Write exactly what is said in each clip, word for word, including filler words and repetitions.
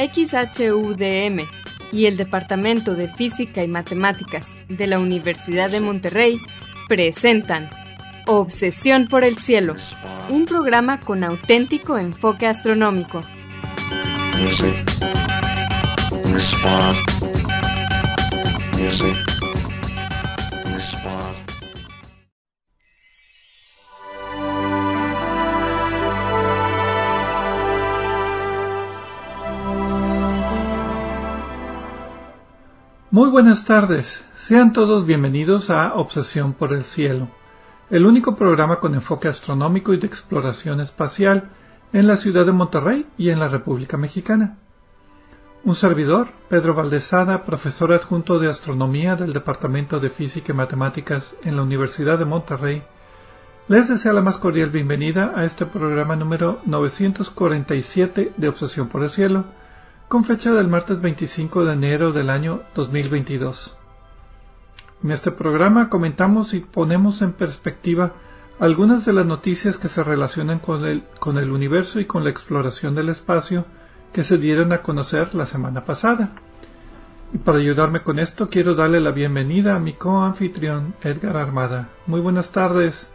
X H U D M y el Departamento de Física y Matemáticas de la Universidad de Monterrey presentan Obsesión por el Cielo, un programa con auténtico enfoque astronómico. Music. Response. Music. Response. Muy buenas tardes, sean todos bienvenidos a Obsesión por el Cielo, el único programa con enfoque astronómico y de exploración espacial en la ciudad de Monterrey y en la República Mexicana. Un servidor, Pedro Valdezada, profesor adjunto de Astronomía del Departamento de Física y Matemáticas en la Universidad de Monterrey, les desea la más cordial bienvenida a este programa número novecientos cuarenta y siete de Obsesión por el Cielo, con fecha del martes veinticinco de enero del año dos mil veintidós. En este programa comentamos y ponemos en perspectiva algunas de las noticias que se relacionan con el, con el universo y con la exploración del espacio que se dieron a conocer la semana pasada. Y para ayudarme con esto quiero darle la bienvenida a mi coanfitrión Edgar Armada. Muy buenas tardes.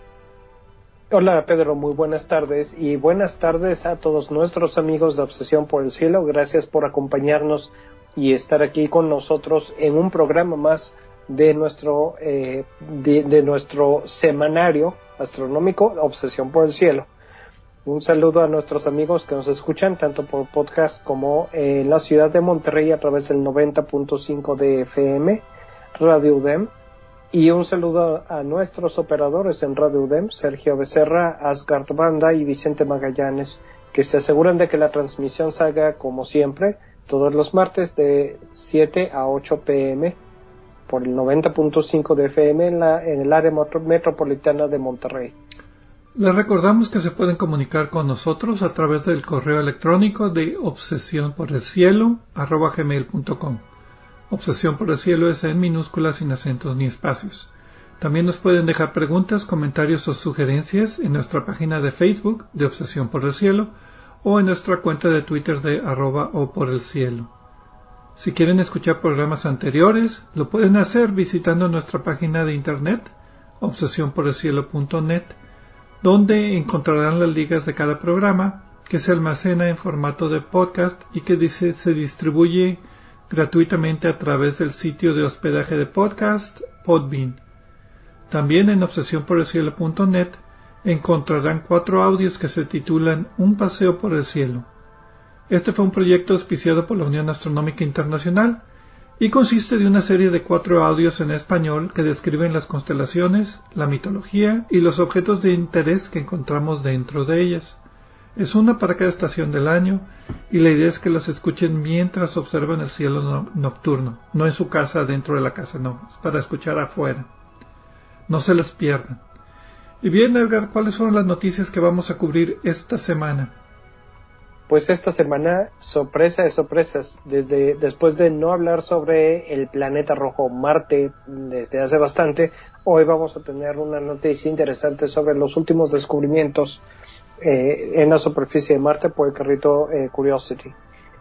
Hola Pedro, muy buenas tardes y buenas tardes a todos nuestros amigos de Obsesión por el Cielo. Gracias por acompañarnos y estar aquí con nosotros en un programa más de nuestro eh, de, de nuestro semanario astronómico Obsesión por el Cielo. Un saludo a nuestros amigos que nos escuchan tanto por podcast como eh, en la ciudad de Monterrey a través del noventa punto cinco de F M, Radio U D E M. Y un saludo a nuestros operadores en Radio U D E M, Sergio Becerra, Asgard Banda y Vicente Magallanes, que se aseguran de que la transmisión salga como siempre, todos los martes de siete a ocho pe eme por el noventa punto cinco de F M en, la, en el área metropolitana de Monterrey. Les recordamos que se pueden comunicar con nosotros a través del correo electrónico de obsesión por el cielo arroba gmail punto com. Obsesión por el Cielo es en minúsculas sin acentos ni espacios. También nos pueden dejar preguntas, comentarios o sugerencias en nuestra página de Facebook de Obsesión por el Cielo o en nuestra cuenta de Twitter de arroba o por el cielo. Si quieren escuchar programas anteriores, lo pueden hacer visitando nuestra página de internet obsesión por el cielo punto net, donde encontrarán las ligas de cada programa que se almacena en formato de podcast y que dice, se distribuye gratuitamente a través del sitio de hospedaje de podcast Podbean. También en obsesión por el cielo punto net encontrarán cuatro audios que se titulan Un paseo por el cielo. Este fue un proyecto auspiciado por la Unión Astronómica Internacional y consiste de una serie de cuatro audios en español que describen las constelaciones, la mitología y los objetos de interés que encontramos dentro de ellas. Es una para cada estación del año y la idea es que las escuchen mientras observan el cielo no- nocturno, no en su casa, dentro de la casa, no, es para escuchar afuera. No se les pierdan. Y bien, Edgar, ¿cuáles fueron las noticias que vamos a cubrir esta semana? Pues esta semana, sorpresa de sorpresas, desde después de no hablar sobre el planeta rojo Marte desde hace bastante, hoy vamos a tener una noticia interesante sobre los últimos descubrimientos Eh, en la superficie de Marte por el carrito eh, Curiosity.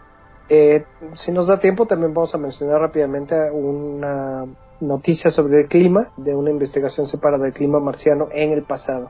Eh, si nos da tiempo también vamos a mencionar rápidamente una noticia sobre el clima, de una investigación separada del clima marciano en el pasado.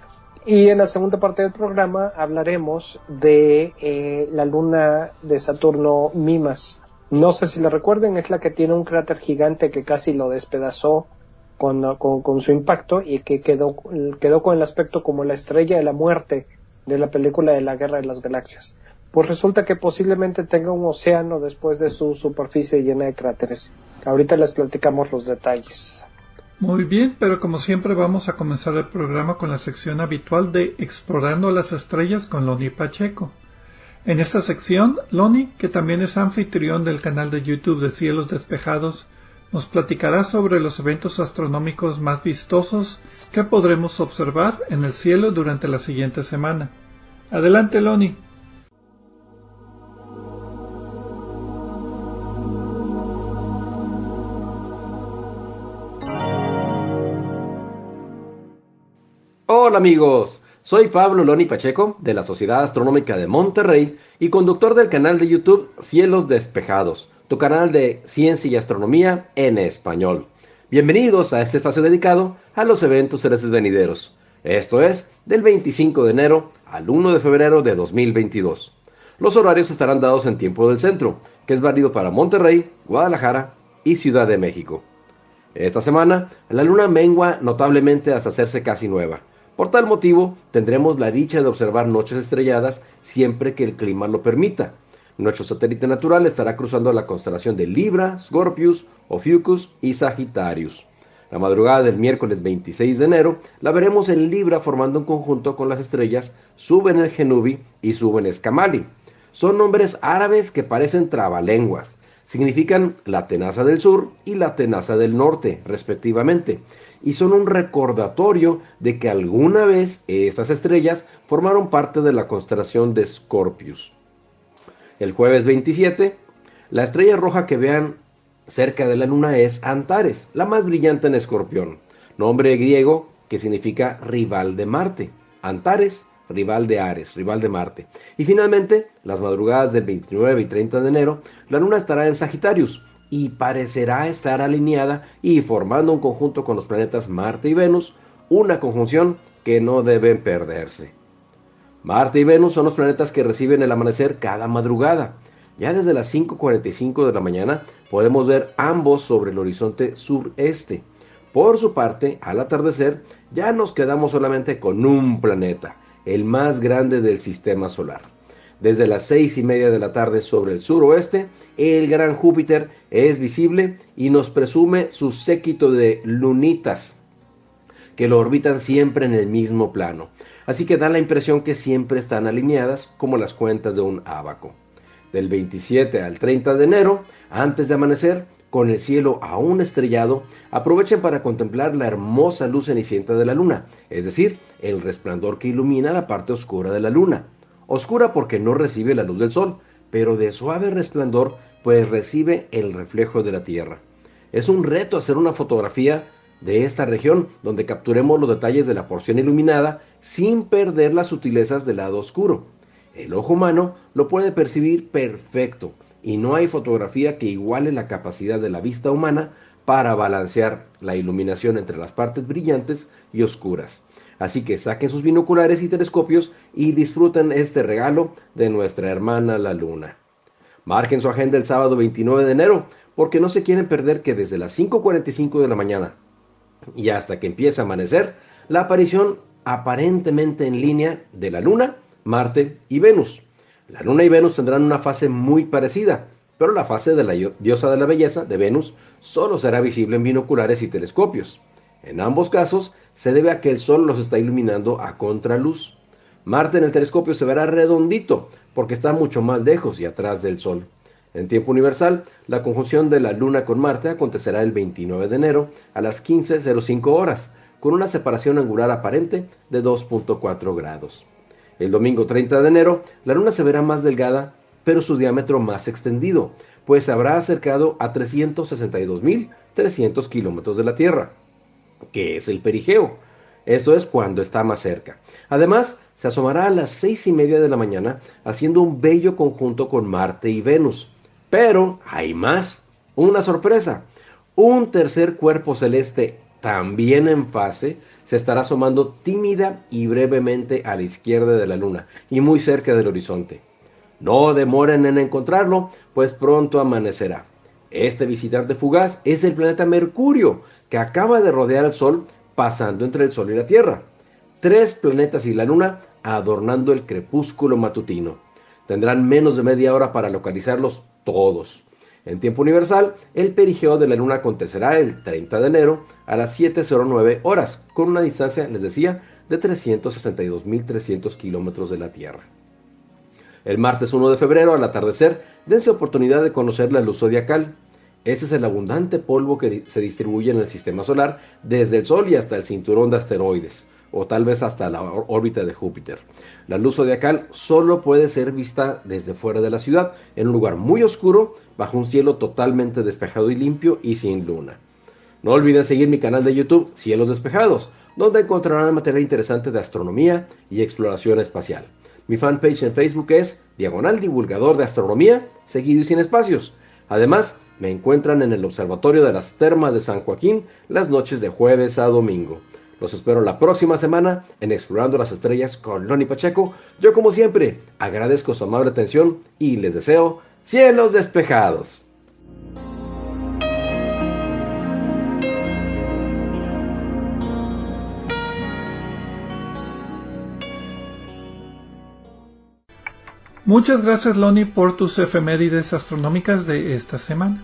Y en la segunda parte del programa hablaremos de eh, la luna de Saturno Mimas. No sé si la recuerden, es la que tiene un cráter gigante que casi lo despedazó con, con, con su impacto y que quedó, quedó con el aspecto como la estrella de la muerte de la película de la Guerra de las Galaxias. Pues resulta que posiblemente tenga un océano después de su superficie llena de cráteres. Ahorita les platicamos los detalles. Muy bien, pero como siempre vamos a comenzar el programa con la sección habitual de Explorando las Estrellas con Loni Pacheco. En esta sección, Loni, que también es anfitrión del canal de YouTube de Cielos Despejados, nos platicará sobre los eventos astronómicos más vistosos que podremos observar en el cielo durante la siguiente semana. Adelante, Loni. Hola amigos, Soy Pablo Loni Pacheco, de la Sociedad Astronómica de Monterrey y conductor del canal de YouTube Cielos Despejados, tu canal de ciencia y astronomía en español. Bienvenidos a este espacio dedicado a los eventos celestes venideros. Esto es del veinticinco de enero al uno de febrero de dos mil veintidós. Los horarios estarán dados en tiempo del centro, que es válido para Monterrey, Guadalajara y Ciudad de México. Esta semana, la luna mengua notablemente hasta hacerse casi nueva. Por tal motivo, tendremos la dicha de observar noches estrelladas siempre que el clima lo permita. Nuestro satélite natural estará cruzando la constelación de Libra, Scorpius, Ophiuchus y Sagittarius. La madrugada del miércoles veintiséis de enero la veremos en Libra formando un conjunto con las estrellas Suben el Genubi y Suben Escamali. Son nombres árabes que parecen trabalenguas. Significan la tenaza del sur y la tenaza del norte, respectivamente, y son un recordatorio de que alguna vez estas estrellas formaron parte de la constelación de Scorpius. El jueves veintisiete, la estrella roja que vean cerca de la luna es Antares, la más brillante en Escorpión, nombre griego que significa rival de Marte. Antares, rival de Ares, rival de Marte. Y finalmente, las madrugadas del veintinueve y treinta de enero, la luna estará en Sagitarius y parecerá estar alineada y formando un conjunto con los planetas Marte y Venus, una conjunción que no deben perderse. Marte y Venus son los planetas que reciben el amanecer cada madrugada. Ya desde las cinco cuarenta y cinco de la mañana podemos ver ambos sobre el horizonte sureste. Por su parte, al atardecer, ya nos quedamos solamente con un planeta, el más grande del sistema solar. Desde las seis y media de la tarde sobre el suroeste, el gran Júpiter es visible y nos presume su séquito de lunitas, que lo orbitan siempre en el mismo plano. Así que da la impresión que siempre están alineadas como las cuentas de un ábaco. Del veintisiete al treinta de enero, antes de amanecer, con el cielo aún estrellado, aprovechen para contemplar la hermosa luz cenicienta de la luna, es decir, el resplandor que ilumina la parte oscura de la luna. Oscura porque no recibe la luz del sol, pero de suave resplandor, pues recibe el reflejo de la tierra. Es un reto hacer una fotografía de esta región, donde capturemos los detalles de la porción iluminada, sin perder las sutilezas del lado oscuro. El ojo humano lo puede percibir perfecto, y no hay fotografía que iguale la capacidad de la vista humana para balancear la iluminación entre las partes brillantes y oscuras. Así que saquen sus binoculares y telescopios y disfruten este regalo de nuestra hermana la luna. Marquen su agenda el sábado veintinueve de enero, porque no se quieren perder que desde las cinco cuarenta y cinco de la mañana y hasta que empiece a amanecer, la aparición aparentemente en línea de la luna, Marte y Venus. La luna y Venus tendrán una fase muy parecida, pero la fase de la diosa de la belleza, de Venus, solo será visible en binoculares y telescopios. En ambos casos, se debe a que el sol los está iluminando a contraluz. Marte en el telescopio se verá redondito, porque está mucho más lejos y atrás del sol. En tiempo universal, la conjunción de la luna con Marte acontecerá el veintinueve de enero a las quince cero cinco horas, con una separación angular aparente de dos punto cuatro grados. El domingo treinta de enero, la luna se verá más delgada, pero su diámetro más extendido, pues se habrá acercado a trescientos sesenta y dos mil trescientos kilómetros de la Tierra, que es el perigeo. Esto es cuando está más cerca. Además, se asomará a las seis y media de la mañana, haciendo un bello conjunto con Marte y Venus. Pero hay más, una sorpresa. Un tercer cuerpo celeste, también en fase, se estará asomando tímida y brevemente a la izquierda de la luna y muy cerca del horizonte. No demoren en encontrarlo, pues pronto amanecerá. Este visitante fugaz es el planeta Mercurio, que acaba de rodear al Sol, pasando entre el Sol y la Tierra. Tres planetas y la luna adornando el crepúsculo matutino. Tendrán menos de media hora para localizarlos todos. En tiempo universal, el perigeo de la luna acontecerá el treinta de enero a las siete cero nueve horas, con una distancia, les decía, de trescientos sesenta y dos mil trescientos kilómetros de la Tierra. El martes uno de febrero, al atardecer, dense oportunidad de conocer la luz zodiacal. Este es el abundante polvo que se distribuye en el sistema solar desde el Sol y hasta el cinturón de asteroides, o tal vez hasta la órbita de Júpiter. La luz zodiacal solo puede ser vista desde fuera de la ciudad, en un lugar muy oscuro, bajo un cielo totalmente despejado y limpio y sin luna. No olviden seguir mi canal de YouTube, Cielos Despejados, donde encontrarán material interesante de astronomía y exploración espacial. Mi fanpage en Facebook es Diagonal Divulgador de Astronomía, seguido y sin espacios. Además, me encuentran en el Observatorio de las Termas de San Joaquín las noches de jueves a domingo. Los espero la próxima semana en Explorando las Estrellas con Loni Pacheco. Yo, como siempre, agradezco su amable atención y les deseo cielos despejados. Muchas gracias, Loni, por tus efemérides astronómicas de esta semana.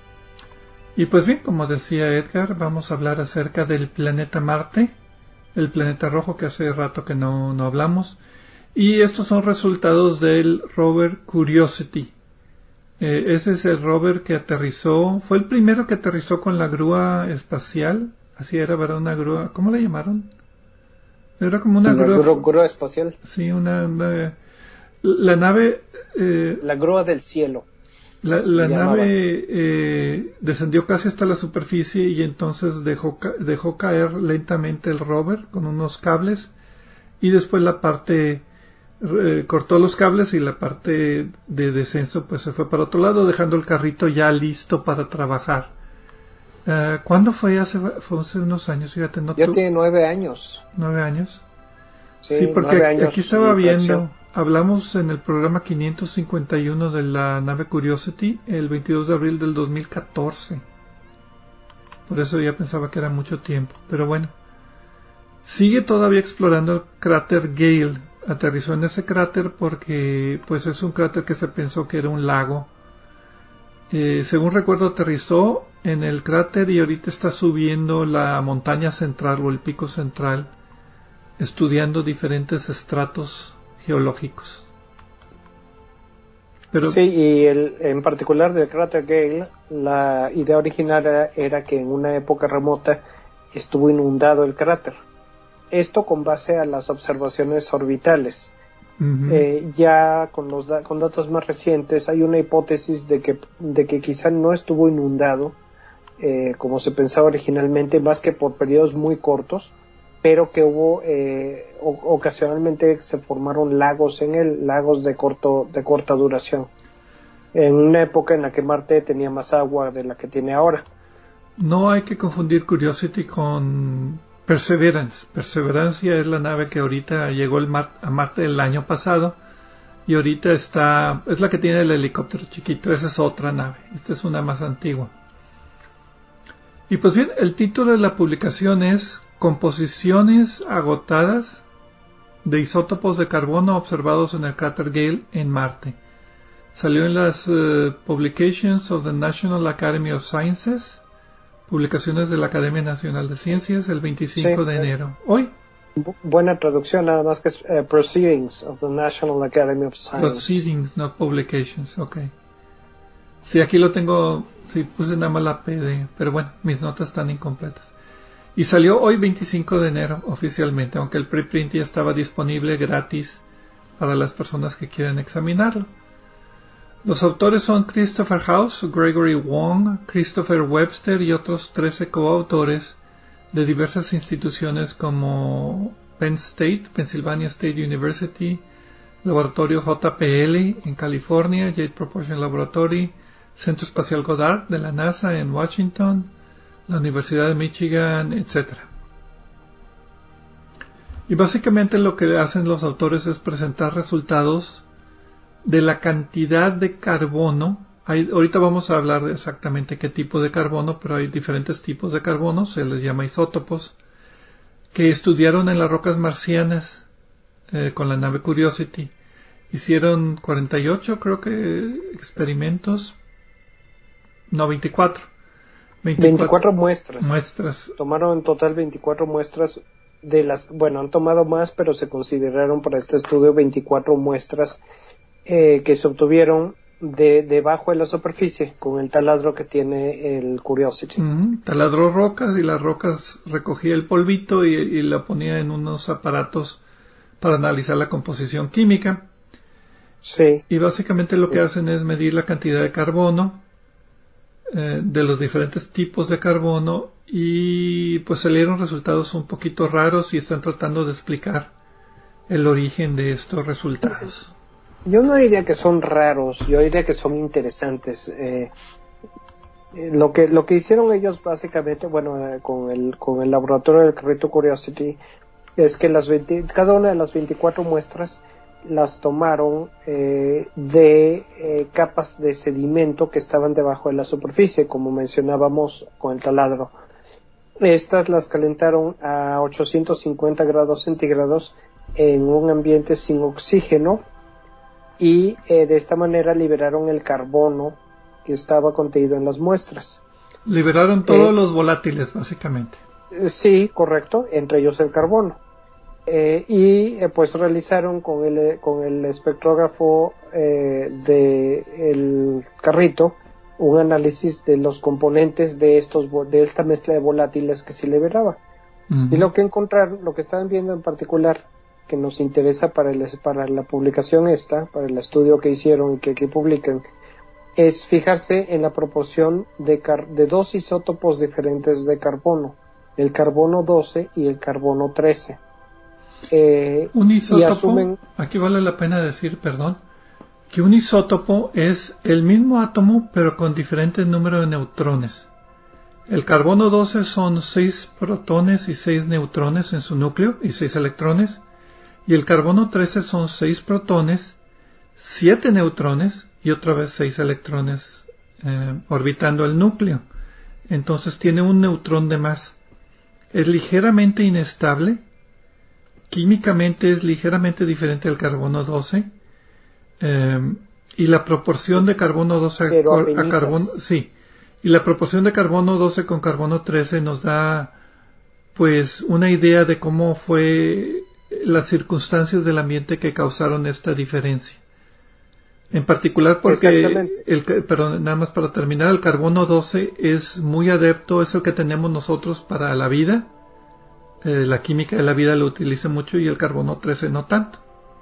Y pues bien, como decía Edgar, vamos a hablar acerca del planeta Marte, el planeta rojo que hace rato que no, no hablamos. Y estos son resultados del rover Curiosity. Eh, ese es el rover que aterrizó, fue el primero que aterrizó con la grúa espacial. Así era, ¿verdad? Una grúa, ¿cómo le llamaron? Era como una, una grúa, grúa, grúa espacial. Sí, una... una La nave... Eh, la grúa del cielo. La, la nave eh, descendió casi hasta la superficie y entonces dejó, dejó caer lentamente el rover con unos cables y después la parte... Eh, cortó los cables y la parte de descenso pues se fue para otro lado, dejando el carrito ya listo para trabajar. Uh, ¿Cuándo fue? Hace, fue hace unos años, fíjate. No ya tu... tiene nueve años. ¿Nueve años? Sí, sí porque nueve años aquí estaba viendo... Hablamos en el programa quinientos cincuenta y uno de la nave Curiosity el veintidós de abril del dos mil catorce. Por eso ya pensaba que era mucho tiempo. Pero bueno. Sigue todavía explorando el cráter Gale. Aterrizó en ese cráter porque pues es un cráter que se pensó que era un lago. Eh, según recuerdo, aterrizó en el cráter y ahorita está subiendo la montaña central o el pico central, estudiando diferentes estratos geológicos. Pero... Sí, y el, en particular del cráter Gale, la idea original era, era que en una época remota estuvo inundado el cráter. Esto con base a las observaciones orbitales. Uh-huh. Eh, ya con los da- con datos más recientes hay una hipótesis de que, de que quizá no estuvo inundado eh, como se pensaba originalmente, más que por periodos muy cortos, pero que hubo eh, o- ocasionalmente se formaron lagos en él, lagos de corto de corta duración, en una época en la que Marte tenía más agua de la que tiene ahora. No hay que confundir Curiosity con Perseverance. Perseverance es la nave que ahorita llegó el Mar- a Marte el año pasado y ahorita está, es la que tiene el helicóptero chiquito. Esa es otra nave, esta es una más antigua. Y pues bien, el título de la publicación es Composiciones agotadas de isótopos de carbono observados en el cráter Gale en Marte. Salió en las uh, Publications of the National Academy of Sciences, publicaciones de la Academia Nacional de Ciencias, el veinticinco sí, de enero. Hoy. Bu- buena traducción, nada más que es uh, Proceedings of the National Academy of Sciences. Proceedings, no Publications, ok. Sí, aquí lo tengo, sí, puse nada más la P de, pero bueno, mis notas están incompletas. Y salió hoy veinticinco de enero oficialmente, aunque el preprint ya estaba disponible gratis para las personas que quieran examinarlo. Los autores son Christopher House, Gregory Wong, Christopher Webster y otros trece coautores de diversas instituciones como Penn State, Pennsylvania State University, Laboratorio J P L en California, Jet Propulsion Laboratory, Centro Espacial Goddard de la NASA en Washington, la Universidad de Michigan, etcétera. Y básicamente lo que hacen los autores es presentar resultados de la cantidad de carbono. Hay, ahorita vamos a hablar de exactamente qué tipo de carbono, pero hay diferentes tipos de carbono, se les llama isótopos, que estudiaron en las rocas marcianas eh, con la nave Curiosity. Hicieron cuarenta y ocho, creo que, experimentos. No, veinticuatro. veinticuatro, veinticuatro muestras. Muestras. Tomaron en total veinticuatro muestras de las, bueno, han tomado más, pero se consideraron para este estudio veinticuatro muestras eh, que se obtuvieron de debajo de la superficie con el taladro que tiene el Curiosity. Mm, taladró rocas y las rocas recogía el polvito y, y la ponía en unos aparatos para analizar la composición química. Sí. Y básicamente lo que hacen es medir la cantidad de carbono eh, de los diferentes tipos de carbono y pues salieron resultados un poquito raros y están tratando de explicar el origen de estos resultados. Yo no diría que son raros, yo diría que son interesantes. Eh, eh, lo que lo que hicieron ellos básicamente, bueno, eh, con el con el laboratorio del carrito Curiosity, es que las veinte, cada una de las veinticuatro muestras las tomaron eh, de eh, capas de sedimento que estaban debajo de la superficie, como mencionábamos con el taladro. Estas las calentaron a ochocientos cincuenta grados centígrados en un ambiente sin oxígeno y eh, de esta manera liberaron el carbono que estaba contenido en las muestras. Liberaron todos eh, los volátiles, básicamente. Eh, sí, correcto, entre ellos el carbono. Eh, y eh, pues realizaron con el con el espectrógrafo eh, de el carrito un análisis de los componentes de estos de esta mezcla de volátiles que se liberaba. Uh-huh. Y lo que encontraron, lo que estaban viendo en particular, que nos interesa para el, para la publicación esta, para el estudio que hicieron y que aquí publican, es fijarse en la proporción de, car- de dos isótopos diferentes de carbono, el carbono doce y el carbono trece. Eh, un isótopo, y asumen, aquí vale la pena decir, perdón, que un isótopo es el mismo átomo pero con diferente número de neutrones. El carbono doce son seis protones y seis neutrones en su núcleo y seis electrones, y el carbono trece son seis protones, siete neutrones y otra vez seis electrones eh, orbitando el núcleo. Entonces tiene un neutrón de más. Es ligeramente inestable. Químicamente es ligeramente diferente al carbono doce eh, y la proporción de carbono doce a, cor- a carbono sí y la proporción de carbono doce con carbono trece nos da pues una idea de cómo fue las circunstancias del ambiente que causaron esta diferencia. En particular porque el, perdón, nada más para terminar, el carbono doce es muy adepto, es el que tenemos nosotros para la vida. Eh, la química de la vida lo utiliza mucho y el carbono trece no tanto.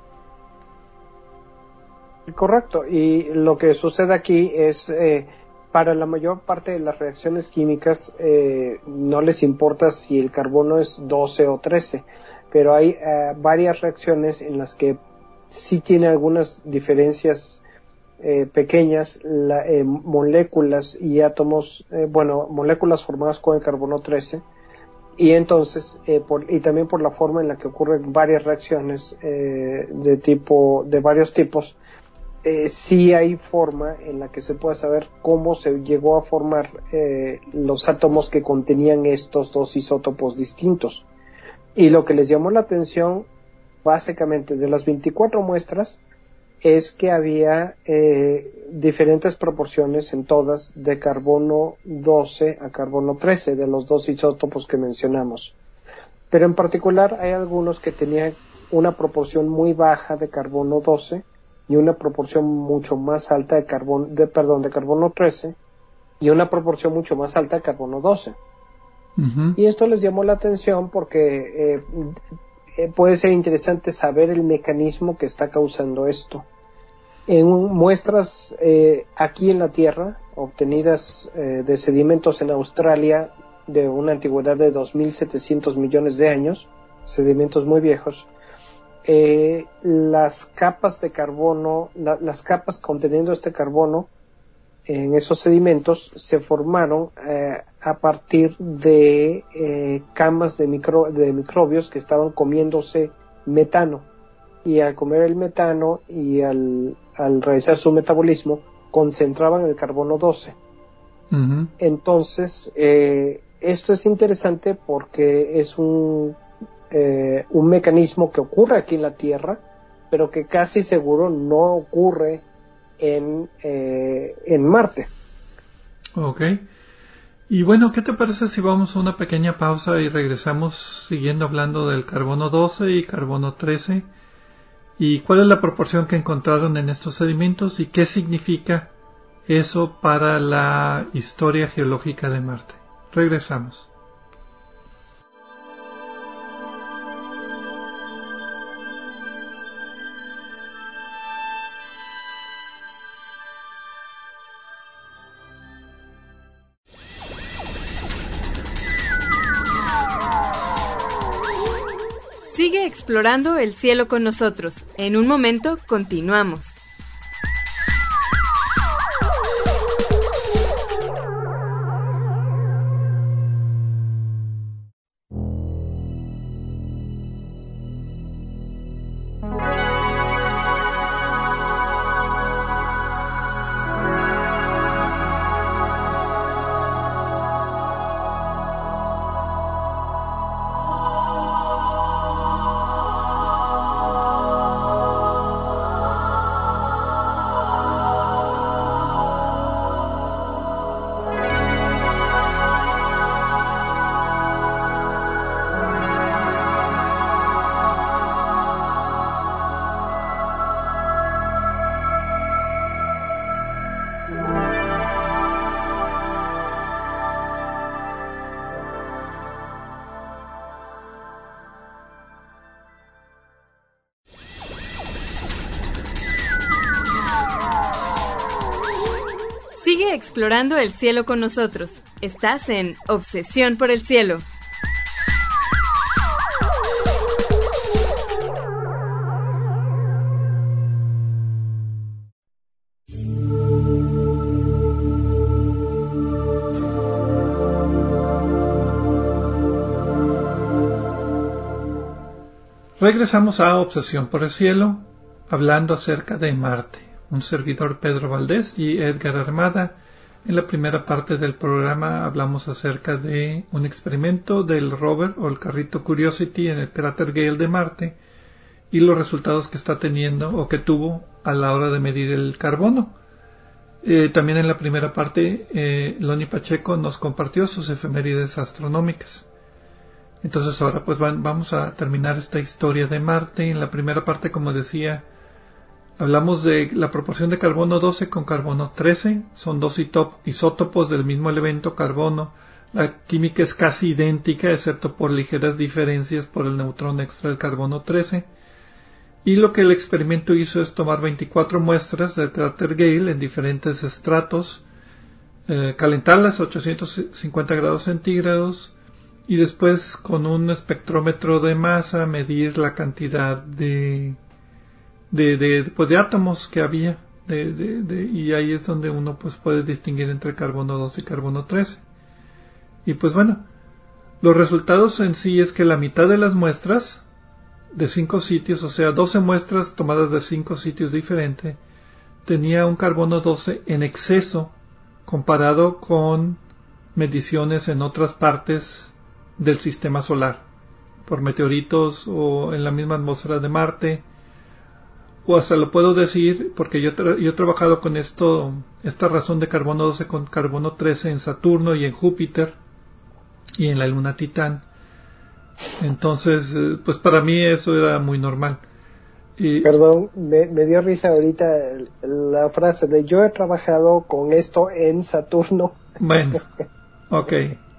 Correcto, y lo que sucede aquí es, eh, para la mayor parte de las reacciones químicas, eh, no les importa si el carbono es doce o trece, pero hay eh, varias reacciones en las que sí tiene algunas diferencias eh, pequeñas, la, eh, moléculas y átomos, eh, bueno, moléculas formadas con el carbono trece, y entonces eh, por, y también por la forma en la que ocurren varias reacciones eh, de tipo de varios tipos, eh, sí hay forma en la que se puede saber cómo se llegó a formar eh, los átomos que contenían estos dos isótopos distintos. Y lo que les llamó la atención básicamente de las veinticuatro muestras es que había eh, diferentes proporciones en todas de carbono doce a carbono trece, de los dos isótopos que mencionamos. Pero en particular hay algunos que tenían una proporción muy baja de carbono doce y una proporción mucho más alta de carbono, de, perdón, de carbono trece y una proporción mucho más alta de carbono doce. Uh-huh. Y esto les llamó la atención porque eh, eh, puede ser interesante saber el mecanismo que está causando esto. En muestras eh, aquí en la Tierra, obtenidas eh, de sedimentos en Australia de una antigüedad de dos mil setecientos millones de años, sedimentos muy viejos, eh, las capas de carbono, la, las capas conteniendo este carbono en esos sedimentos se formaron eh, a partir de eh, camas de, micro, de microbios que estaban comiéndose metano, y al comer el metano y al, al realizar su metabolismo concentraban el carbono doce. Uh-huh. Entonces eh, esto es interesante porque es un eh, un mecanismo que ocurre aquí en la Tierra, pero que casi seguro no ocurre en, eh, en Marte. Ok. Y bueno, ¿qué te parece si vamos a una pequeña pausa y regresamos siguiendo hablando del carbono doce y carbono trece? ¿Y cuál es la proporción que encontraron en estos sedimentos y qué significa eso para la historia geológica de Marte? Regresamos. Sigue explorando el cielo con nosotros. En un momento continuamos. Sigue explorando el cielo con nosotros. Estás en Obsesión por el Cielo. Regresamos a Obsesión por el Cielo, hablando acerca de Marte. Un servidor, Pedro Valdés, y Edgar Armada. En la primera parte del programa hablamos acerca de un experimento del rover o el carrito Curiosity en el cráter Gale de Marte y los resultados que está teniendo o que tuvo a la hora de medir el carbono. Eh, también en la primera parte eh, Loni Pacheco nos compartió sus efemérides astronómicas. Entonces ahora pues van, vamos a terminar esta historia de Marte. En la primera parte, como decía, hablamos de la proporción de carbono doce con carbono trece. Son dos isótopos del mismo elemento carbono. La química es casi idéntica, excepto por ligeras diferencias por el neutrón extra del carbono trece. Y lo que el experimento hizo es tomar veinticuatro muestras del cráter Gale en diferentes estratos, eh, calentarlas a ochocientos cincuenta grados centígrados y después con un espectrómetro de masa medir la cantidad de De, de, pues de átomos que había de, de, de, y ahí es donde uno pues puede distinguir entre carbono doce y carbono trece. Y pues bueno, los resultados en sí es que la mitad de las muestras de cinco sitios, o sea doce muestras tomadas de cinco sitios diferentes, tenía un carbono doce en exceso comparado con mediciones en otras partes del sistema solar, por meteoritos o en la misma atmósfera de Marte. O hasta lo puedo decir porque yo, tra- yo he trabajado con esto, esta razón de carbono doce con carbono trece en Saturno y en Júpiter y en la luna Titán. Entonces, eh, pues para mí eso era muy normal. Y, Perdón, me, me dio risa ahorita la frase de yo he trabajado con esto en Saturno. Bueno, ok.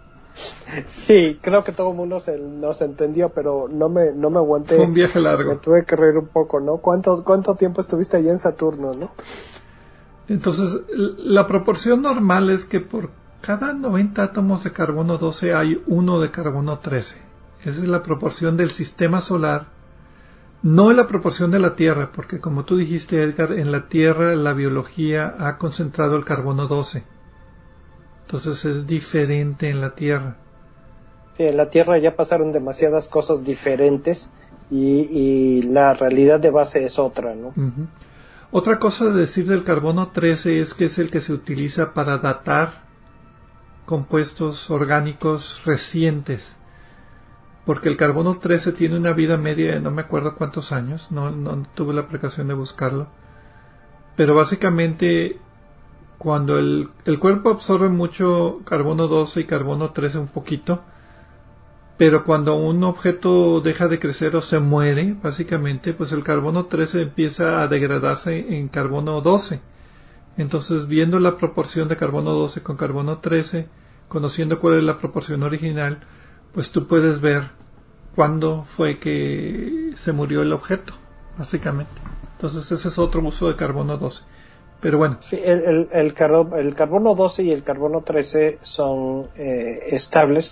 Sí, creo que todo el mundo se nos entendió, pero no me no me aguanté. Fue un viaje largo. Me tuve que reír un poco, ¿no? ¿Cuánto cuánto tiempo estuviste allá en Saturno, no? Entonces, la proporción normal es que por cada noventa átomos de carbono doce hay uno de carbono trece. Esa es la proporción del sistema solar, no la proporción de la Tierra, porque como tú dijiste, Edgar, en la Tierra la biología ha concentrado el carbono doce. Entonces es diferente en la Tierra. Sí, en la Tierra ya pasaron demasiadas cosas diferentes y, y la realidad de base es otra, ¿no? Uh-huh. Otra cosa de decir del carbono trece es que es el que se utiliza para datar compuestos orgánicos recientes, porque el carbono trece tiene una vida media de no me acuerdo cuántos años, no, no tuve la precaución de buscarlo, pero básicamente cuando el, el cuerpo absorbe mucho carbono doce y carbono trece un poquito, pero cuando un objeto deja de crecer o se muere, básicamente, pues el carbono trece empieza a degradarse en carbono doce. Entonces, viendo la proporción de carbono doce con carbono trece, conociendo cuál es la proporción original, pues tú puedes ver cuándo fue que se murió el objeto, básicamente. Entonces, ese es otro uso de carbono doce. Pero bueno. Sí, el, el, el, carbo, el carbono doce y el carbono trece son eh, estables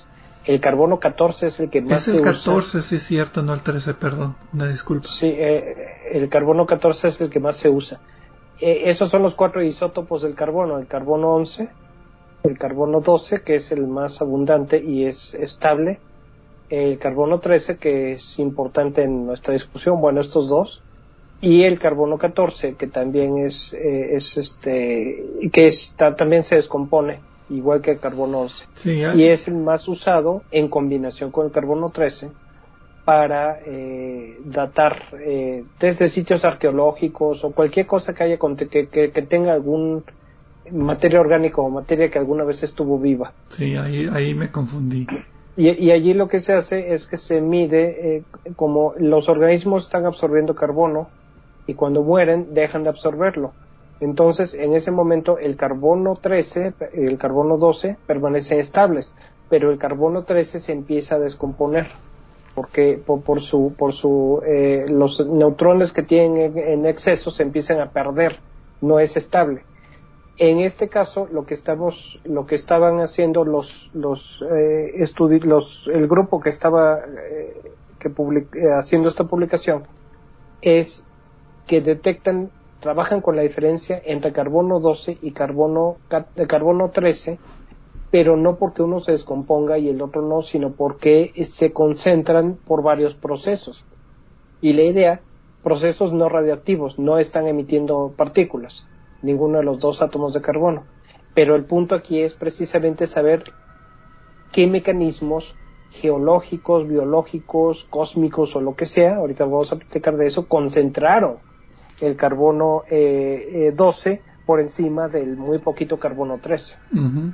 El carbono catorce es el que más se usa. Es el catorce, usa. Sí, es cierto, no el trece, perdón, una disculpa. Sí, eh, el carbono catorce es el que más se usa. Eh, esos son los cuatro isótopos del carbono: el carbono once, el carbono doce, que es el más abundante y es estable, el carbono trece, que es importante en nuestra discusión, bueno, estos dos, y el carbono catorce, que también es, eh, es este, que está, también se descompone, igual que el carbono once. Sí, y es el más usado en combinación con el carbono trece para eh, datar eh, desde sitios arqueológicos o cualquier cosa que haya que, que, que tenga algún materia orgánica o materia que alguna vez estuvo viva. Sí, ahí, ahí me confundí. Y, y allí lo que se hace es que se mide eh, como los organismos están absorbiendo carbono y cuando mueren dejan de absorberlo. Entonces, en ese momento el carbono trece, el carbono doce permanecen estables, pero el carbono trece se empieza a descomponer porque por, por su por su eh, los neutrones que tienen en, en exceso se empiezan a perder, no es estable. En este caso, lo que estamos, lo que estaban haciendo los los eh, estudi- los el grupo que estaba eh, que public- eh, haciendo esta publicación es que detectan, trabajan con la diferencia entre carbono doce y carbono de carbono trece, pero no porque uno se descomponga y el otro no, sino porque se concentran por varios procesos. Y la idea, procesos no radioactivos, no están emitiendo partículas, ninguno de los dos átomos de carbono. Pero el punto aquí es precisamente saber qué mecanismos geológicos, biológicos, cósmicos o lo que sea, ahorita vamos a platicar de eso, concentraron el carbono eh, eh, doce por encima del muy poquito carbono trece. Uh-huh.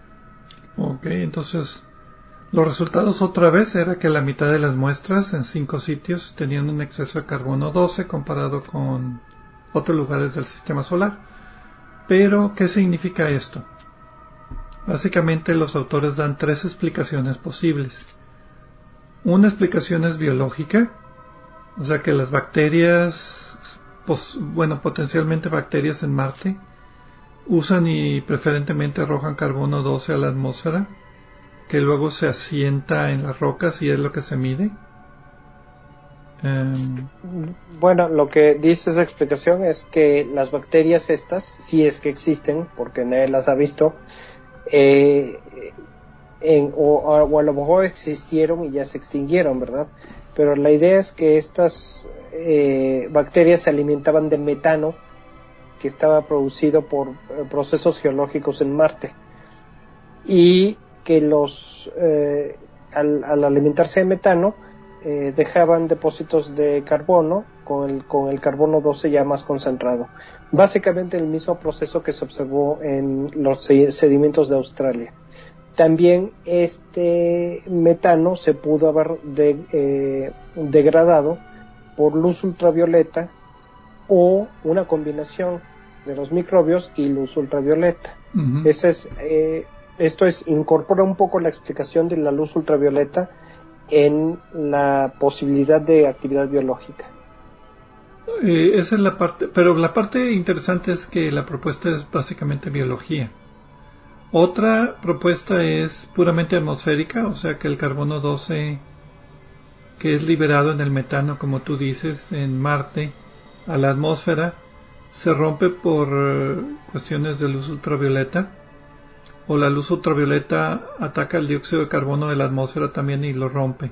Ok, entonces los resultados otra vez era que la mitad de las muestras en cinco sitios tenían un exceso de carbono doce comparado con otros lugares del sistema solar. Pero, ¿qué significa esto? Básicamente los autores dan tres explicaciones posibles. Una explicación es biológica, o sea que las bacterias, pos, bueno, potencialmente bacterias en Marte, usan y preferentemente arrojan carbono doce a la atmósfera, que luego se asienta en las rocas y es lo que se mide. Um, bueno, lo que dice esa explicación es que las bacterias estas, si es que existen, porque nadie las ha visto, eh, en, o, o a lo mejor existieron y ya se extinguieron, ¿verdad? Pero la idea es que estas eh, bacterias se alimentaban de metano que estaba producido por eh, procesos geológicos en Marte, y que los eh, al, al alimentarse de metano eh, dejaban depósitos de carbono con el, con el carbono doce ya más concentrado. Básicamente el mismo proceso que se observó en los sedimentos de Australia. También este metano se pudo haber de, eh, degradado por luz ultravioleta o una combinación de los microbios y luz ultravioleta. Uh-huh. Ese es, eh, esto es, incorpora un poco la explicación de la luz ultravioleta en la posibilidad de actividad biológica. Eh, esa es la parte, pero la parte interesante es que la propuesta es básicamente biología. Otra propuesta es puramente atmosférica, o sea que el carbono doce que es liberado en el metano, como tú dices, en Marte, a la atmósfera, se rompe por uh, cuestiones de luz ultravioleta, o la luz ultravioleta ataca el dióxido de carbono de la atmósfera también y lo rompe.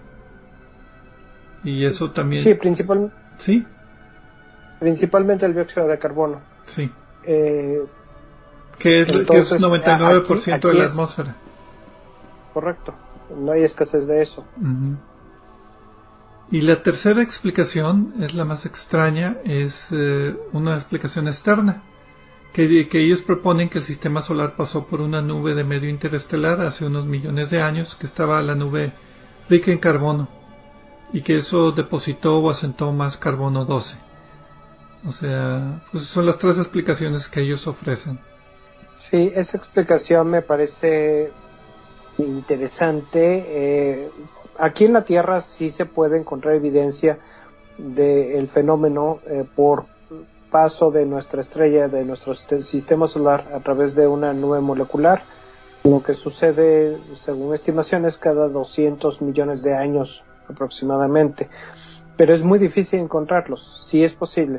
Y eso también... Sí, principal... ¿Sí? principalmente el dióxido de carbono. Sí. Eh, que, es, entonces, que es noventa y nueve por ciento aquí, aquí de la es, atmósfera. Correcto. No hay escasez de eso. Uh-huh. Y la tercera explicación es la más extraña, es eh, una explicación externa, que, que ellos proponen que el sistema solar pasó por una nube de medio interestelar hace unos millones de años, que estaba la nube rica en carbono, y que eso depositó o asentó más carbono doce. O sea, pues son las tres explicaciones que ellos ofrecen. Sí, esa explicación me parece interesante. Eh, aquí en la Tierra sí se puede encontrar evidencia del fenómeno eh, por paso de nuestra estrella, de nuestro sistema solar, a través de una nube molecular. Lo que sucede, según estimaciones, cada doscientos millones de años aproximadamente. Pero es muy difícil encontrarlos, sí es posible.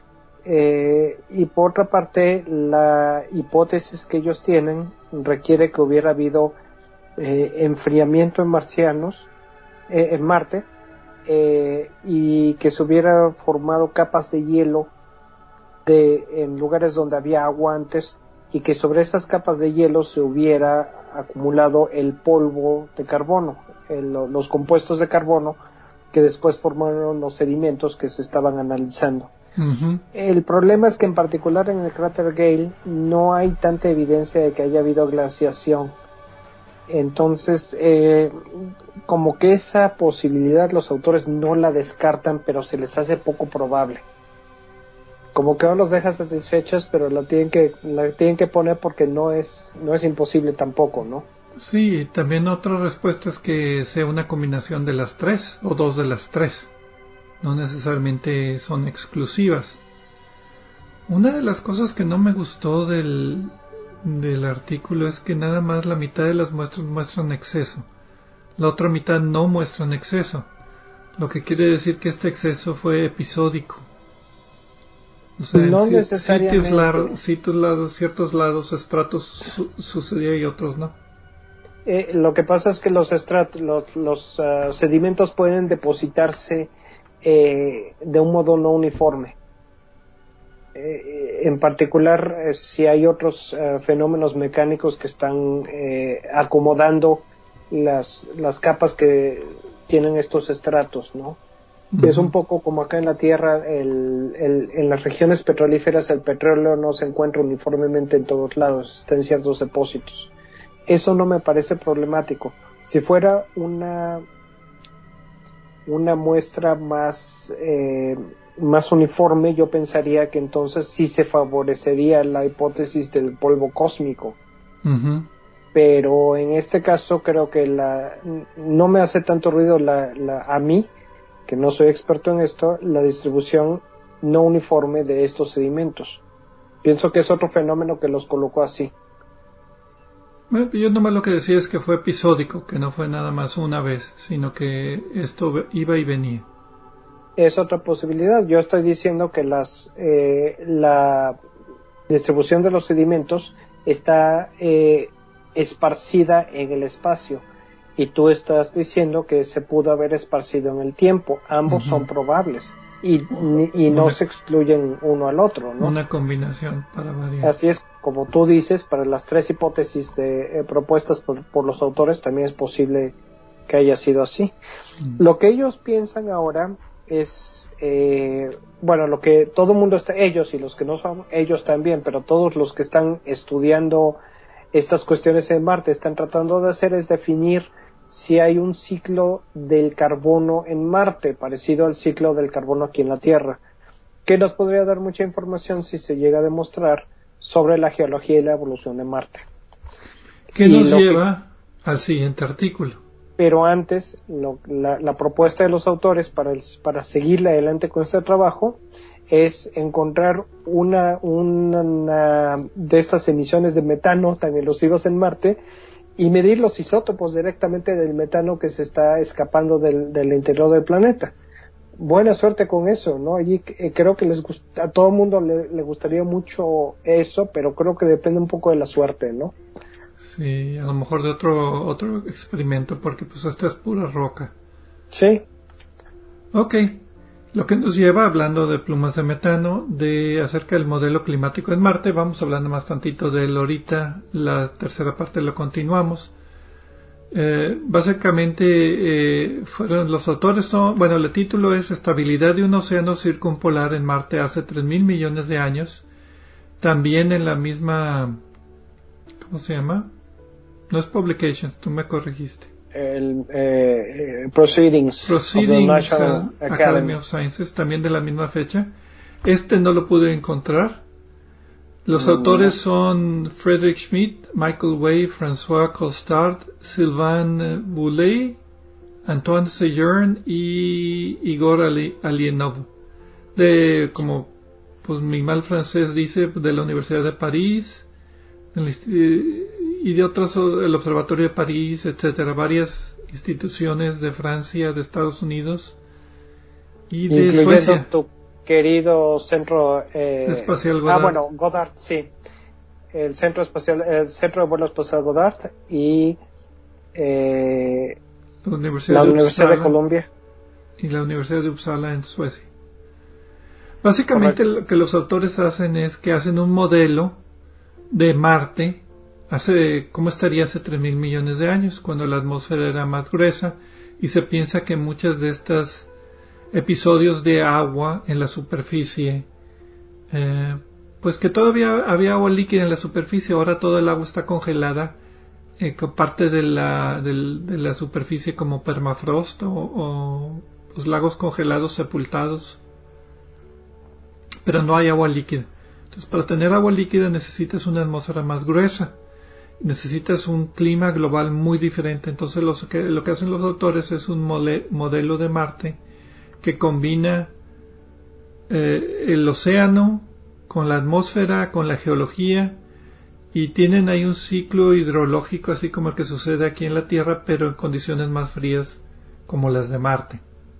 Eh, y por otra parte, la hipótesis que ellos tienen requiere que hubiera habido eh, enfriamiento en marcianos, eh, en Marte, eh, y que se hubiera formado capas de hielo de, en lugares donde había agua antes, y que sobre esas capas de hielo se hubiera acumulado el polvo de carbono, el, los compuestos de carbono que después formaron los sedimentos que se estaban analizando. Uh-huh. El problema es que en particular en el cráter Gale no hay tanta evidencia de que haya habido glaciación. Entonces, eh, como que esa posibilidad los autores no la descartan, pero se les hace poco probable. Como que no los deja satisfechos, pero la tienen que la tienen que poner porque no es no es imposible tampoco, ¿no? Sí, también otra respuesta es que sea una combinación de las tres o dos de las tres. No necesariamente son exclusivas. Una de las cosas que no me gustó del, del artículo es que nada más la mitad de las muestras muestran exceso. La otra mitad no muestran exceso. Lo que quiere decir que este exceso fue episódico. O sea, no en necesariamente. Sitios lados, sitios lados, ciertos lados, estratos su, sucedía y otros no. Eh, lo que pasa es que los estratos, los, los uh, sedimentos pueden depositarse eh, de un modo no uniforme. Eh, en particular, eh, si hay otros uh, fenómenos mecánicos que están eh, acomodando las, las capas que tienen estos estratos, ¿no? Uh-huh. Es un poco como acá en la Tierra, el, el, en las regiones petrolíferas el petróleo no se encuentra uniformemente en todos lados, está en ciertos depósitos. Eso no me parece problemático. Si fuera una una muestra más eh, más uniforme, yo pensaría que entonces sí se favorecería la hipótesis del polvo cósmico. Uh-huh. Pero en este caso creo que la no me hace tanto ruido la, la a mí, que no soy experto en esto, la distribución no uniforme de estos sedimentos. Pienso que es otro fenómeno que los colocó así. Bueno, yo nomás lo que decía es que fue episódico, que no fue nada más una vez, sino que esto iba y venía. Es otra posibilidad. Yo estoy diciendo que las eh, la distribución de los sedimentos está eh, esparcida en el espacio, y tú estás diciendo que se pudo haber esparcido en el tiempo. Ambos uh-huh. son probables y, y no una, se excluyen uno al otro, ¿no? Una combinación para variar. Así es, como tú dices, para las tres hipótesis de, eh, propuestas por, por los autores también es posible que haya sido así. Uh-huh. Lo que ellos piensan ahora es, eh, bueno, lo que todo el mundo está, ellos y los que no son, ellos también, pero todos los que están estudiando estas cuestiones en Marte están tratando de hacer es definir si hay un ciclo del carbono en Marte, parecido al ciclo del carbono aquí en la Tierra, que nos podría dar mucha información si se llega a demostrar sobre la geología y la evolución de Marte. ¿Qué nos lleva que, al siguiente artículo? Pero antes, lo, la, la propuesta de los autores para, el, para seguirle adelante con este trabajo es encontrar una, una, una de estas emisiones de metano tan elusivas en Marte y medir los isótopos directamente del metano que se está escapando del, del interior del planeta. Buena suerte con eso, ¿no? Allí eh, creo que les gusta, a todo el mundo le, le gustaría mucho eso, pero creo que depende un poco de la suerte, ¿no? Sí, a lo mejor de otro otro experimento, porque pues esta es pura roca. Sí. Ok. Lo que nos lleva, hablando de plumas de metano, de acerca del modelo climático en Marte. Vamos hablando más tantito de él ahorita, la tercera parte lo continuamos. Eh, básicamente, eh, fueron los autores son, bueno, el título es Estabilidad de un océano circumpolar en Marte hace tres mil millones de años. También en la misma, ¿cómo se llama? No es Publications, tú me corregiste. El eh, Proceedings, Proceedings of the National Academy. Academy of Sciences, también de la misma fecha. Este no lo pude encontrar. Los no, autores son Frederick Schmidt, Michael Way, François Colstart, Sylvain Boulay, Antoine Seyern y Igor Alienov. De, como pues mi mal francés dice, de la Universidad de París. y de otros, el Observatorio de París, etcétera, varias instituciones de Francia, de Estados Unidos y de incluyendo Suecia. Tu querido centro eh, espacial Goddard. Ah, bueno, Goddard, sí. El centro espacial, el centro de vuelo espacial Goddard y eh, la Universidad, la de, Universidad Uppsala de Columbia y la Universidad de Uppsala en Suecia. Básicamente Correcto. Lo que los autores hacen es que hacen un modelo de Marte hace cómo estaría hace tres mil millones de años, cuando la atmósfera era más gruesa, y se piensa que muchas de estas episodios de agua en la superficie, eh, pues que todavía había agua líquida en la superficie, ahora todo el agua está congelada, eh, parte de la, de, de la superficie como permafrost o, o los lagos congelados sepultados, pero no hay agua líquida. Entonces, para tener agua líquida necesitas una atmósfera más gruesa, necesitas un clima global muy diferente. Entonces, lo que, lo que hacen los autores es un mole, modelo de Marte que combina eh, el océano con la atmósfera, con la geología, y tienen ahí un ciclo hidrológico así como el que sucede aquí en la Tierra, pero en condiciones más frías como las de Marte.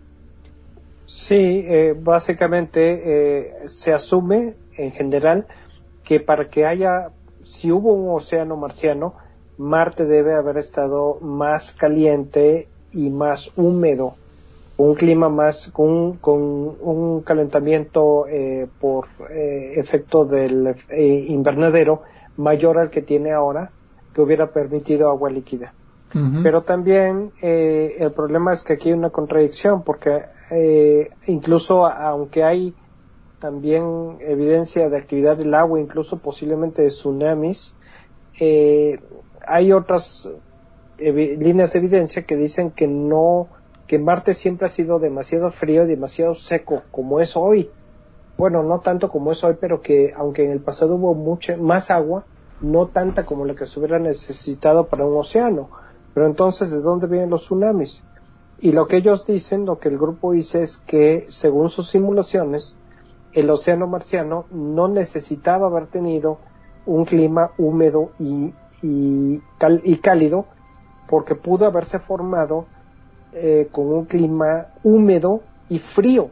Sí, eh, básicamente eh, se asume en general que para que haya, si hubo un océano marciano, Marte debe haber estado más caliente y más húmedo, un clima más, con, con un calentamiento eh, por eh, efecto del eh, invernadero mayor al que tiene ahora, que hubiera permitido agua líquida. Uh-huh. Pero también eh, el problema es que aquí hay una contradicción, porque eh, incluso aunque hay también evidencia de actividad del agua, incluso posiblemente de tsunamis, eh, hay otras evi- líneas de evidencia que dicen que no, que Marte siempre ha sido demasiado frío y demasiado seco, como es hoy. Bueno, no tanto como es hoy, pero que aunque en el pasado hubo mucha más agua, no tanta como la que se hubiera necesitado para un océano. Pero entonces, ¿de dónde vienen los tsunamis? Y lo que ellos dicen, lo que el grupo dice es que, según sus simulaciones, el océano marciano no necesitaba haber tenido un clima húmedo y, y, cal, y cálido, porque pudo haberse formado eh, con un clima húmedo y frío.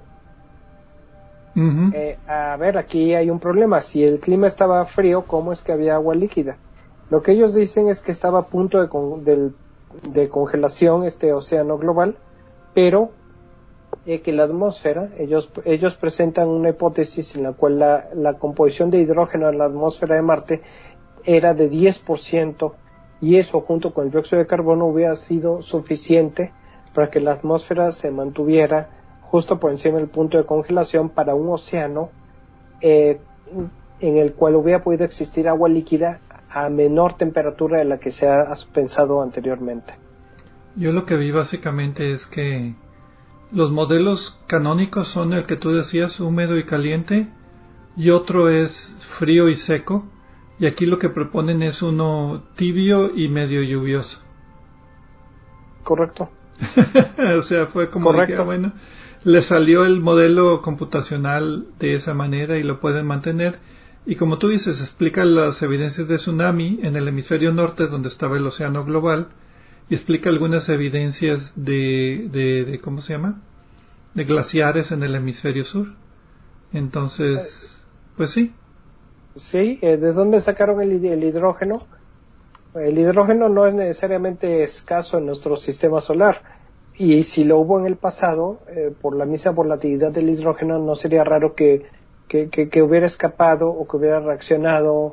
Uh-huh. Eh, a ver, aquí hay un problema. Si el clima estaba frío, ¿cómo es que había agua líquida? Lo que ellos dicen es que estaba a punto de, con, de, de congelación este océano global, pero eh, que la atmósfera, ellos ellos presentan una hipótesis en la cual la, la composición de hidrógeno en la atmósfera de Marte era de diez por ciento, y eso junto con el dióxido de carbono hubiera sido suficiente para que la atmósfera se mantuviera justo por encima del punto de congelación para un océano eh, en el cual hubiera podido existir agua líquida a menor temperatura de la que se ha pensado anteriormente. Yo lo que vi básicamente es que los modelos canónicos son el que tú decías, húmedo y caliente, y otro es frío y seco, y aquí lo que proponen es uno tibio y medio lluvioso. Correcto. O sea, fue como dije, ah, bueno, le salió el modelo computacional de esa manera y lo pueden mantener. Y como tú dices, explica las evidencias de tsunami en el hemisferio norte, donde estaba el océano global, y explica algunas evidencias de, de, de ¿cómo se llama? De glaciares en el hemisferio sur. Entonces, pues sí. Sí, ¿de dónde sacaron el, el hidrógeno? El hidrógeno no es necesariamente escaso en nuestro sistema solar, y si lo hubo en el pasado, eh, por la misma volatilidad del hidrógeno, no sería raro que, que, que, que hubiera escapado o que hubiera reaccionado,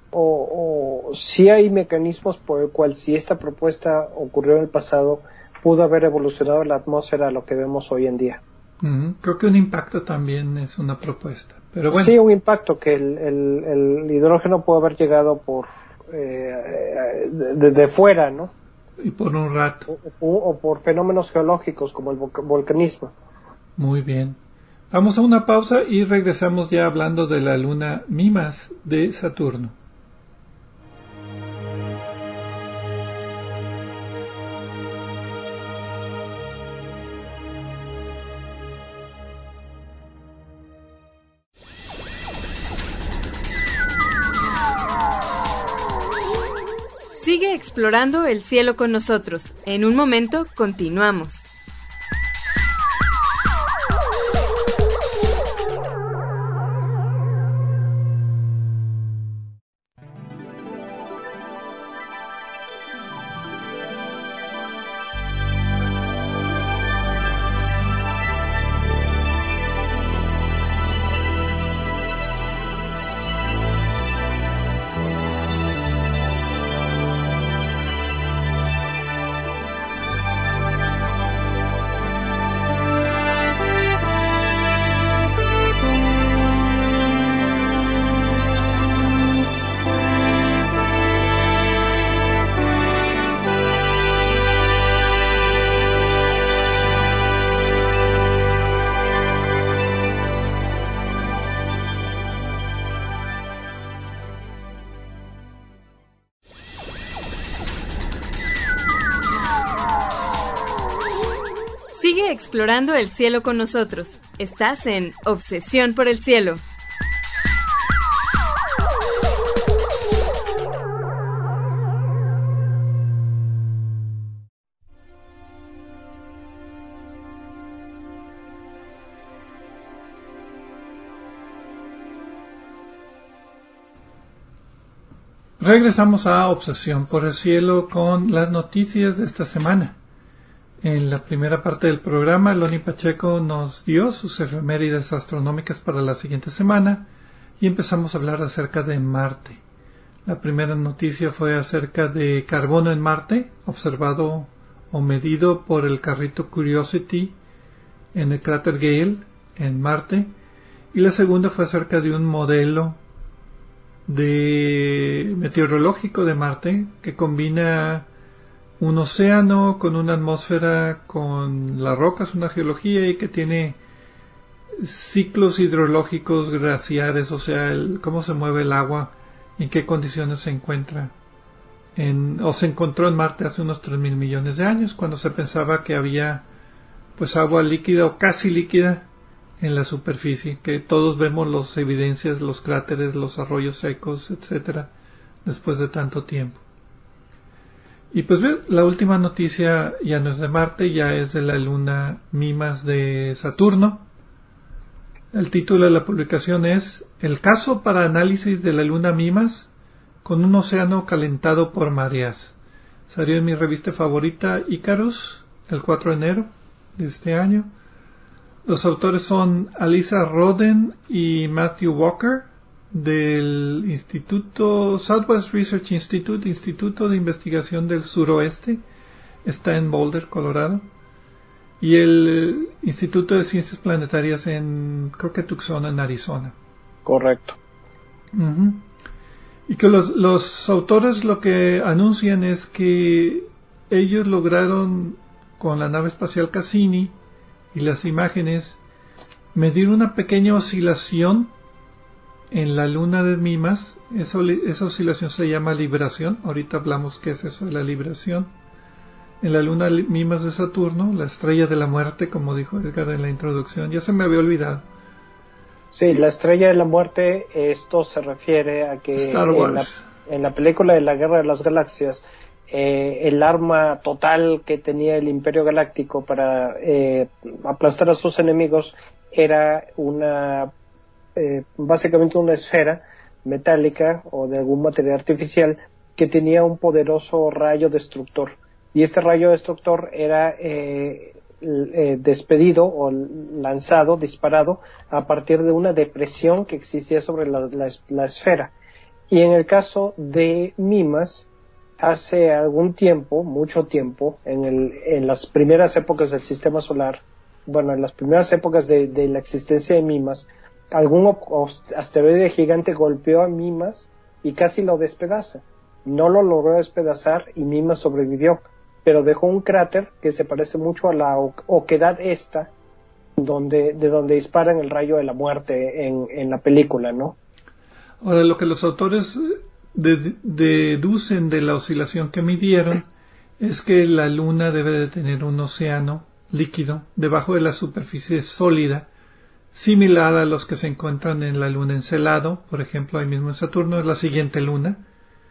o, o si hay mecanismos por el cual, si esta propuesta ocurrió en el pasado, pudo haber evolucionado la atmósfera a lo que vemos hoy en día. Uh-huh. Creo que un impacto también es una propuesta. Pero bueno. Sí, un impacto, que el, el, el hidrógeno pudo haber llegado por eh, de, de fuera, ¿no? Y por un rato. O, o, o por fenómenos geológicos como el volcanismo. Muy bien. Vamos a una pausa y regresamos ya hablando de la luna Mimas de Saturno. Sigue explorando el cielo con nosotros. En un momento continuamos. Sigue explorando el cielo con nosotros. Estás en Obsesión por el Cielo. Regresamos a Obsesión por el Cielo con las noticias de esta semana. En la primera parte del programa, Loni Pacheco nos dio sus efemérides astronómicas para la siguiente semana y empezamos a hablar acerca de Marte. La primera noticia fue acerca de carbono en Marte, observado o medido por el carrito Curiosity en el cráter Gale en Marte, y la segunda fue acerca de un modelo de meteorológico de Marte que combina un océano con una atmósfera, con las rocas, una geología, y que tiene ciclos hidrológicos glaciares, o sea, el, cómo se mueve el agua, en qué condiciones se encuentra en, o se encontró en Marte hace unos tres mil millones de años, cuando se pensaba que había pues agua líquida o casi líquida en la superficie, que todos vemos las evidencias, los cráteres, los arroyos secos, etcétera, después de tanto tiempo. Y pues bien, la última noticia ya no es de Marte, ya es de la luna Mimas de Saturno. El título de la publicación es El caso para análisis de la luna Mimas con un océano calentado por mareas. Salió en mi revista favorita Icarus el cuatro de enero de este año. Los autores son Alisa Roden y Matthew Walker del Instituto Southwest Research Institute, Instituto de Investigación del Suroeste, está en Boulder, Colorado, y el Instituto de Ciencias Planetarias en, creo que Tucson, en Arizona. Correcto. Uh-huh. Y que los, los autores lo que anuncian es que ellos lograron, con la nave espacial Cassini y las imágenes, medir una pequeña oscilación en la luna de Mimas. Esa, esa oscilación se llama libración. Ahorita hablamos qué es eso de la libración. En la luna Mimas de Saturno, la estrella de la muerte, como dijo Edgar en la introducción. Ya se me había olvidado. Sí, la estrella de la muerte, esto se refiere a que Star Wars. En, la, en la película de la Guerra de las Galaxias, eh, el arma total que tenía el Imperio Galáctico para eh, aplastar a sus enemigos era una Eh, básicamente una esfera metálica o de algún material artificial que tenía un poderoso rayo destructor, y este rayo destructor era eh, eh, despedido o lanzado, disparado a partir de una depresión que existía sobre la, la, la esfera. Y en el caso de Mimas, hace algún tiempo, mucho tiempo, en, el, en las primeras épocas del sistema solar, bueno, en las primeras épocas de, de la existencia de Mimas, algún asteroide gigante golpeó a Mimas y casi lo despedaza. No lo logró despedazar y Mimas sobrevivió, pero dejó un cráter que se parece mucho a la oquedad esta, donde, de donde disparan el rayo de la muerte en, en la película, ¿no? Ahora, lo que los autores de, deducen de la oscilación que midieron es que la Luna debe de tener un océano líquido debajo de la superficie sólida, similar a los que se encuentran en la luna Encelado, por ejemplo, ahí mismo en Saturno, es la siguiente luna.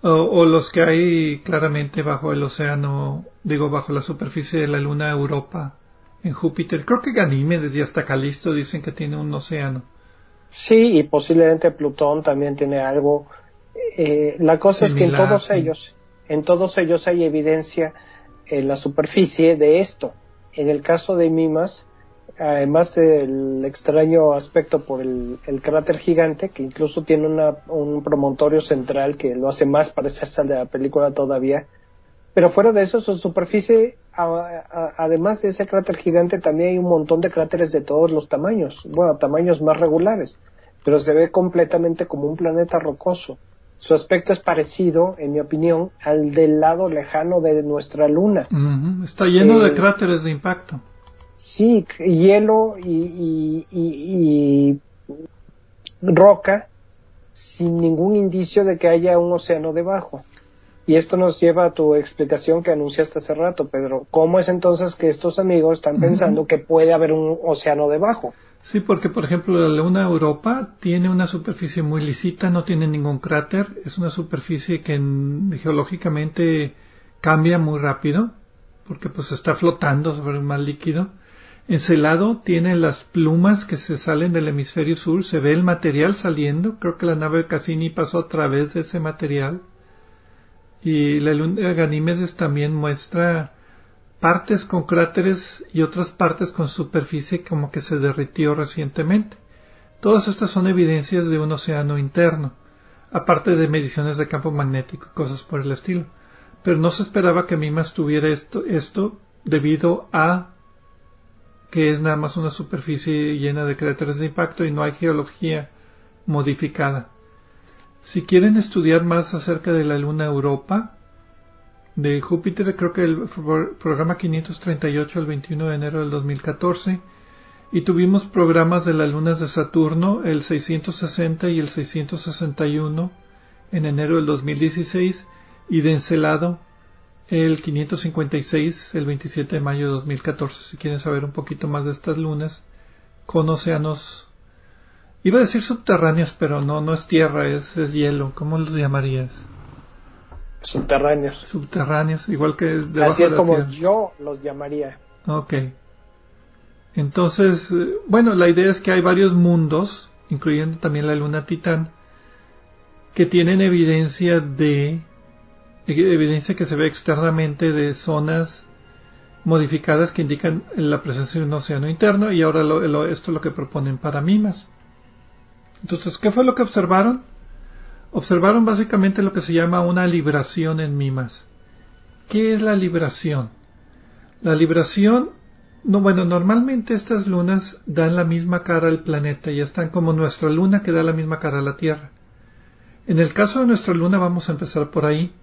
O, o los que hay claramente bajo el océano, digo, bajo la superficie de la luna Europa, en Júpiter. Creo que Ganímedes y hasta Calisto dicen que tiene un océano. Sí, y posiblemente Plutón también tiene algo. Eh, la cosa Similar, es que en todos sí. ellos, en todos ellos hay evidencia en la superficie de esto. En el caso de Mimas, además del extraño aspecto por el, el cráter gigante, que incluso tiene una, un promontorio central que lo hace más parecerse al de la película todavía, pero fuera de eso, su superficie, a, a, además de ese cráter gigante, también hay un montón de cráteres de todos los tamaños, bueno, tamaños más regulares, pero se ve completamente como un planeta rocoso. Su aspecto es parecido, en mi opinión, al del lado lejano de nuestra luna. Uh-huh. Está lleno eh, de cráteres de impacto. Sí, hielo y, y, y, y roca sin ningún indicio de que haya un océano debajo. Y esto nos lleva a tu explicación que anunciaste hace rato, Pedro. ¿Cómo es entonces que estos amigos están pensando uh-huh. que puede haber un océano debajo? Sí, porque por ejemplo la luna Europa tiene una superficie muy lisita, no tiene ningún cráter, es una superficie que en, geológicamente cambia muy rápido, porque pues está flotando sobre el mar líquido. Encelado tiene las plumas que se salen del hemisferio sur, se ve el material saliendo, creo que la nave de Cassini pasó a través de ese material. Y la luna de Ganímedes también muestra partes con cráteres y otras partes con superficie como que se derritió recientemente. Todas estas son evidencias de un océano interno, aparte de mediciones de campo magnético y cosas por el estilo. Pero no se esperaba que Mimas tuviera esto, esto debido a que es nada más una superficie llena de cráteres de impacto y no hay geología modificada. Si quieren estudiar más acerca de la luna Europa de Júpiter, creo que el programa quinientos treinta y ocho el veintiuno de enero del dos mil catorce, y tuvimos programas de las lunas de Saturno el seiscientos sesenta y el seiscientos sesenta y uno en enero del dos mil dieciséis, y de Encelado el quinientos cincuenta y seis el veintisiete de mayo de dos mil catorce, si quieren saber un poquito más de estas lunas con océanos, iba a decir subterráneos, pero no, no es tierra, es, es hielo. ¿Cómo los llamarías? Subterráneos. Subterráneos, igual que debajo Así es de la como tierra. Yo los llamaría. Ok. Entonces, bueno, la idea es que hay varios mundos, incluyendo también la luna Titán, que tienen evidencia de evidencia que se ve externamente de zonas modificadas que indican la presencia de un océano interno, y ahora lo, lo, esto es lo que proponen para Mimas. Entonces, ¿qué fue lo que observaron? Observaron básicamente lo que se llama una libración en Mimas. ¿Qué es la libración? La libración, no, bueno, normalmente estas lunas dan la misma cara al planeta y están como nuestra luna que da la misma cara a la Tierra. En el caso de nuestra luna vamos a empezar por ahí.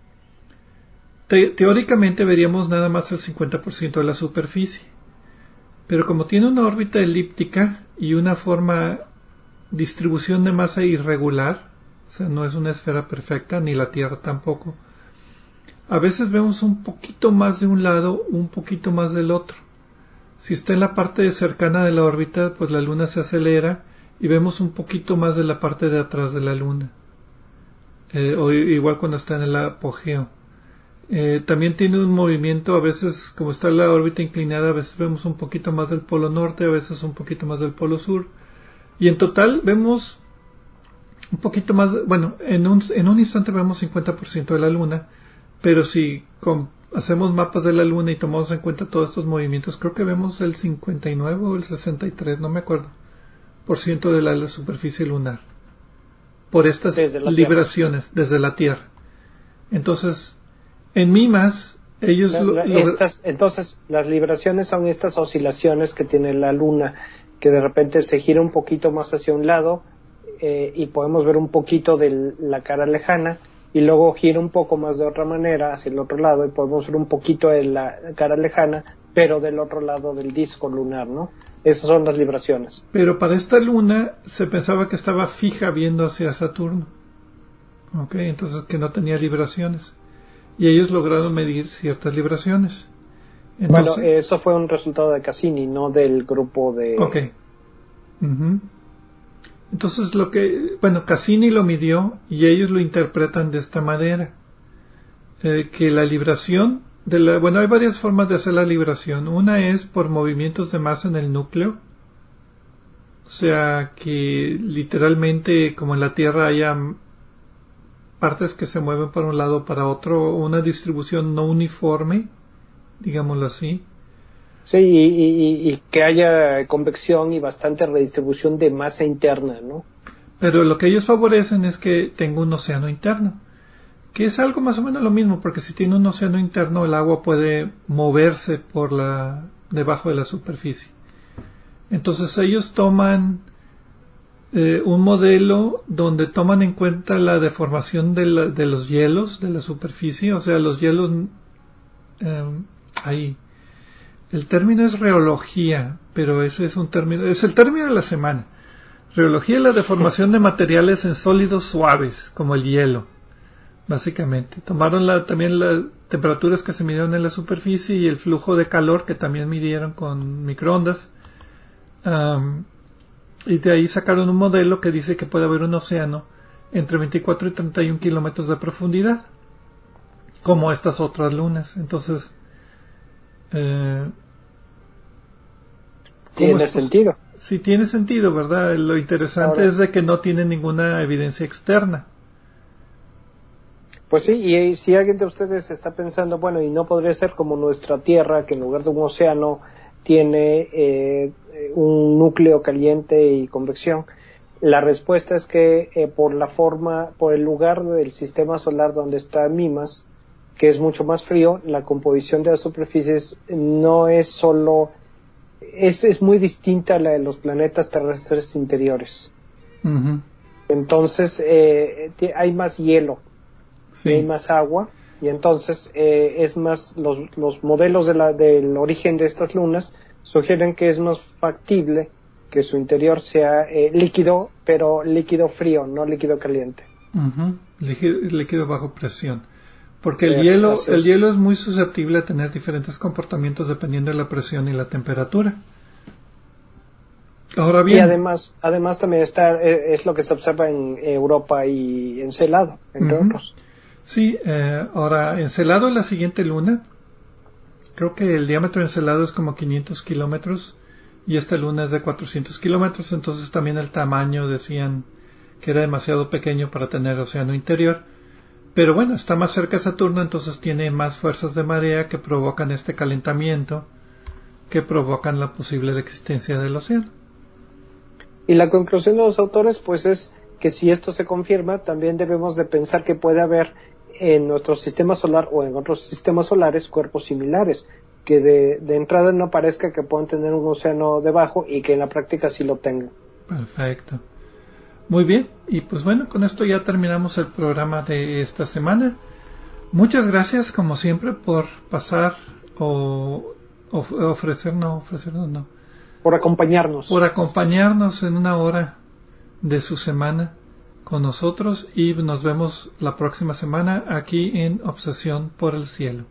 Te- teóricamente veríamos nada más el cincuenta por ciento de la superficie, pero como tiene una órbita elíptica y una forma distribución de masa irregular, o sea, no es una esfera perfecta, ni la Tierra tampoco, a veces vemos un poquito más de un lado, un poquito más del otro. Si está en la parte cercana de la órbita, pues la Luna se acelera y vemos un poquito más de la parte de atrás de la Luna, eh, o igual cuando está en el apogeo. Eh, también tiene un movimiento, a veces como está la órbita inclinada, a veces vemos un poquito más del polo norte, a veces un poquito más del polo sur, y en total vemos un poquito más, bueno, en un, en un instante vemos cincuenta por ciento de la Luna, pero si con, hacemos mapas de la Luna y tomamos en cuenta todos estos movimientos, creo que vemos el cincuenta y nueve o el sesenta y tres, no me acuerdo, por ciento de la, la superficie lunar, por estas desde libraciones desde la Tierra. Entonces, en Mimas, ellos... La, lo, la, lo... Estas, entonces, las libraciones son estas oscilaciones que tiene la Luna, que de repente se gira un poquito más hacia un lado eh, y podemos ver un poquito de la cara lejana, y luego gira un poco más de otra manera hacia el otro lado y podemos ver un poquito de la cara lejana, pero del otro lado del disco lunar, ¿no? Esas son las libraciones. Pero para esta Luna se pensaba que estaba fija viendo hacia Saturno, ¿ok? Entonces que no tenía libraciones. Y ellos lograron medir ciertas libraciones. Entonces, bueno, eso fue un resultado de Cassini, no del grupo de... Ok. Uh-huh. Entonces lo que... Bueno, Cassini lo midió y ellos lo interpretan de esta manera. eh, que la libración de la, bueno, hay varias formas de hacer la libración. Una es por movimientos de masa en el núcleo, o sea que literalmente como en la Tierra haya partes que se mueven para un lado o para otro, una distribución no uniforme, digámoslo así. Sí, y, y, y que haya convección y bastante redistribución de masa interna, ¿no? Pero lo que ellos favorecen es que tenga un océano interno, que es algo más o menos lo mismo, porque si tiene un océano interno el agua puede moverse por la debajo de la superficie. Entonces ellos toman eh, un modelo donde toman en cuenta la deformación de, la, de los hielos de la superficie, o sea, los hielos eh, ahí. El término es reología, pero ese es un término, es el término de la semana. Reología es la deformación de materiales en sólidos suaves, como el hielo, básicamente. Tomaron la, también las temperaturas que se midieron en la superficie y el flujo de calor que también midieron con microondas. Um, y de ahí sacaron un modelo que dice que puede haber un océano entre veinticuatro y treinta y un kilómetros de profundidad, como estas otras lunas. Entonces, eh, tiene sentido. Sí, tiene sentido, ¿verdad? Lo interesante Ahora, es de que no tiene ninguna evidencia externa. Pues sí, y si alguien de ustedes está pensando, bueno, y no podría ser como nuestra Tierra, que en lugar de un océano tiene eh, un núcleo caliente y convección, la respuesta es que eh, por la forma, por el lugar del sistema solar donde está Mimas, que es mucho más frío, la composición de las superficies no es solo, es, es muy distinta a la de los planetas terrestres interiores. Uh-huh. Entonces eh, hay más hielo, sí. Hay más agua, y entonces eh, es más, los, los modelos de la, del origen de estas lunas sugieren que es más factible que su interior sea eh, líquido, pero líquido frío, no líquido caliente. Uh-huh. Líquido, líquido bajo presión. Porque el hielo, el hielo es muy susceptible a tener diferentes comportamientos dependiendo de la presión y la temperatura. Ahora bien. Y además, además también está, es lo que se observa en Europa y Encelado, entre uh-huh. otros. Sí, eh, ahora Encelado es la siguiente luna. Creo que el diámetro de Encelado es como quinientos kilómetros y esta luna es de cuatrocientos kilómetros, entonces también el tamaño decían que era demasiado pequeño para tener océano interior. Pero bueno, está más cerca de Saturno, entonces tiene más fuerzas de marea que provocan este calentamiento, que provocan la posible existencia del océano. Y la conclusión de los autores, pues, es que si esto se confirma, también debemos de pensar que puede haber en nuestro sistema solar o en otros sistemas solares cuerpos similares, que de, de entrada no parezca que puedan tener un océano debajo y que en la práctica sí lo tengan. Perfecto. Muy bien, y pues bueno, con esto ya terminamos el programa de esta semana. Muchas gracias, como siempre, por pasar o, o ofrecer, no, ofrecernos, no. Por acompañarnos. Por acompañarnos en una hora de su semana con nosotros y nos vemos la próxima semana aquí en Obsesión por el Cielo.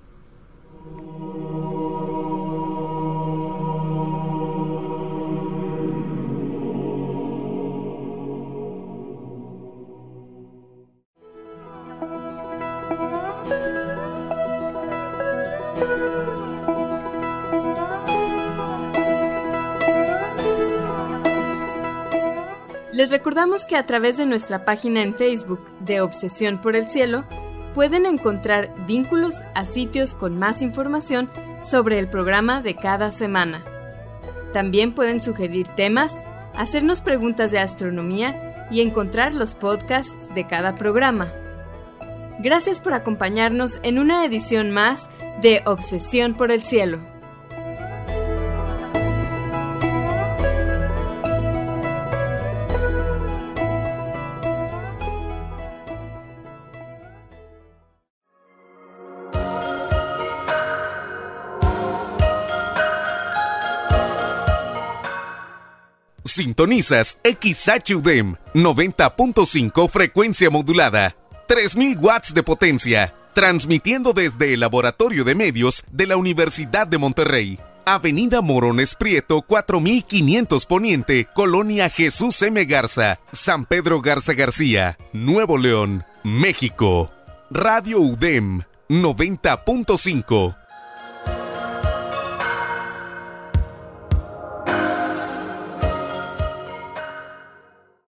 Les recordamos que a través de nuestra página en Facebook de Obsesión por el Cielo pueden encontrar vínculos a sitios con más información sobre el programa de cada semana. También pueden sugerir temas, hacernos preguntas de astronomía y encontrar los podcasts de cada programa. Gracias por acompañarnos en una edición más de Obsesión por el Cielo. Sintonizas X H U D E M noventa punto cinco frecuencia modulada, tres mil watts de potencia, transmitiendo desde el Laboratorio de Medios de la Universidad de Monterrey. Avenida Morones Prieto cuatro mil quinientos Poniente, Colonia Jesús M. Garza, San Pedro Garza García, Nuevo León, México. Radio U D E M noventa punto cinco.